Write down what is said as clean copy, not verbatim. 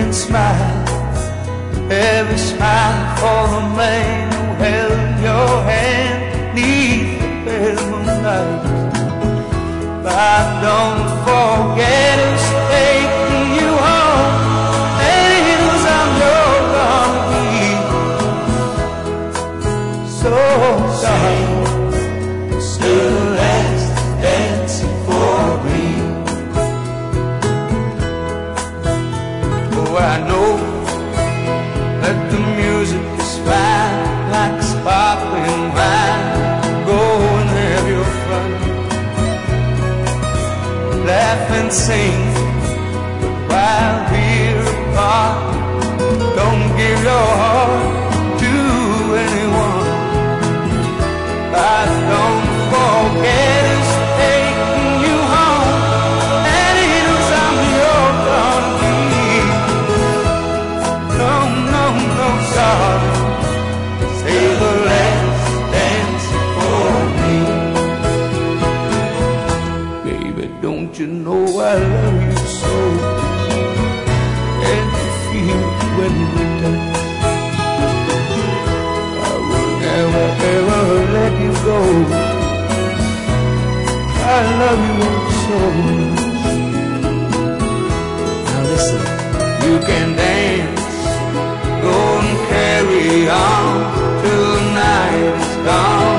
and smile, every smile for the man who held your hand neath the pale moonlight. But don't forget who's taking you home, and who's I'm gonna be. So darling, still last dancing for me. Oh, I know that the music is fine, like sparkling wine. Go and have your fun, laugh and sing, but while we're apart, don't give your heart to anyone. But don't forget who's taking you home, and who's I'm you're gonna be. No, no, no, darling, say the last dance for me. Baby, don't you know I love you so? And you feel it when we touch. I will never ever let you go. I love you so much. Now listen, you can dance, go and carry on till the night is gone.